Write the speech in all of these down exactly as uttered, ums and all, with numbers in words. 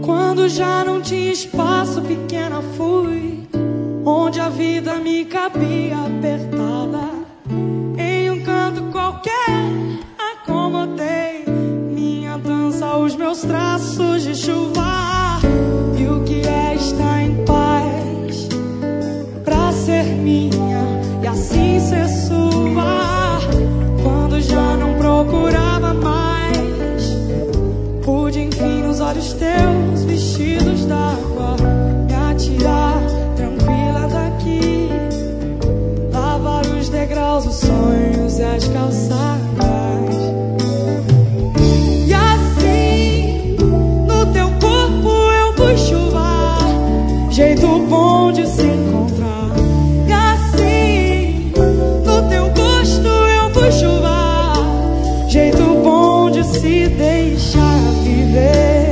Quando já não tinha espaço, pequena fui, onde a vida me cabia apertada. Em um canto qualquer acomodei minha dança, os meus traços de chuva. E o que é estar em paz pra ser minha e assim ser sua. Quando já não procurava mais, pude enfim nos olhos teus vestidos d'água me atirar tranquila daqui, lavar os degraus, os sonhos e as calçadas. E assim no teu corpo eu fui chuva, jeito bom de se encontrar. E assim no teu gosto eu fui chuva, jeito bom de se deixar viver.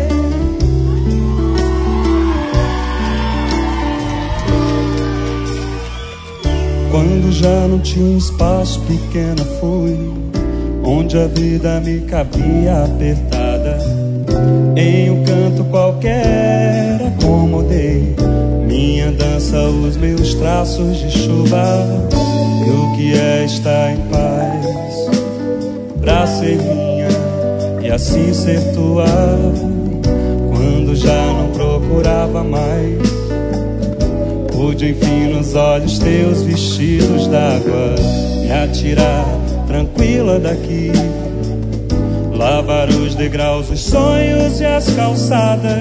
Quando já não tinha espaço, pequena fui, onde a vida me cabia apertada. Em um canto qualquer acomodei minha dança, os meus traços de chuva. E o que é estar em paz pra ser minha e assim ser tua. Quando já não procurava mais, pude enfim nos olhos teus vestidos d'água me atirar tranquila daqui, lavar os degraus, os sonhos e as calçadas.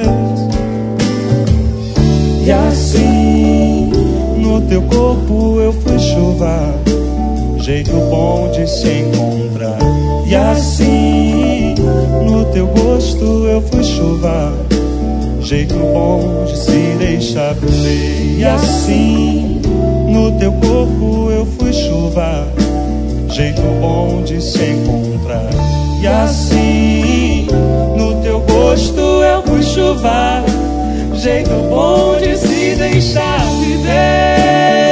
E assim no teu corpo eu fui chuva, jeito bom de se encontrar. E assim no teu gosto eu fui chuva, jeito bom de se deixar viver. E assim no teu corpo eu fui chuva, jeito bom de se encontrar. E assim no teu gosto eu fui chuva, jeito bom de se deixar viver.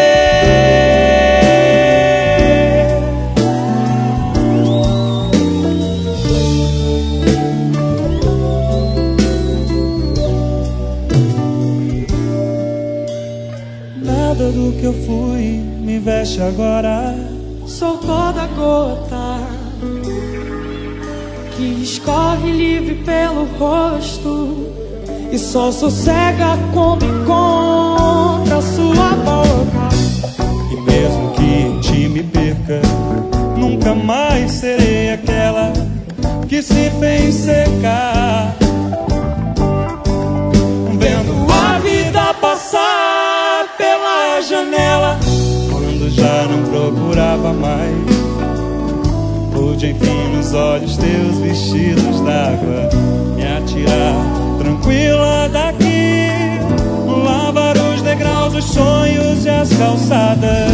Nada do que eu fui me veste agora. Sou toda gota que escorre livre pelo rosto, e só sossega quando encontra sua boca. E mesmo que em ti me perca, nunca mais serei aquela que se fez secar, vendo a vida passar pela janela. Quando já não procurava mais, pude enfim nos olhos teus vestidos d'água me atirar tranquila daqui, lavar os degraus, os sonhos e as calçadas.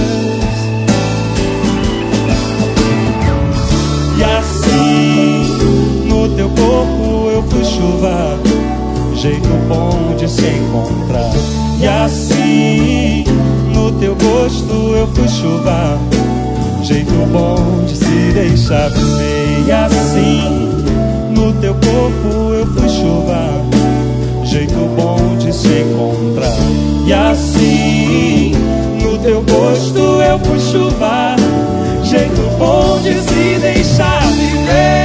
E assim no teu corpo eu fui chuva, jeito bom de se encontrar. E assim no teu gosto eu fui chuva, jeito bom de se deixar viver. E assim no teu corpo eu fui chuva, jeito bom de se encontrar. E assim no teu gosto eu fui chuva, jeito bom de se deixar viver.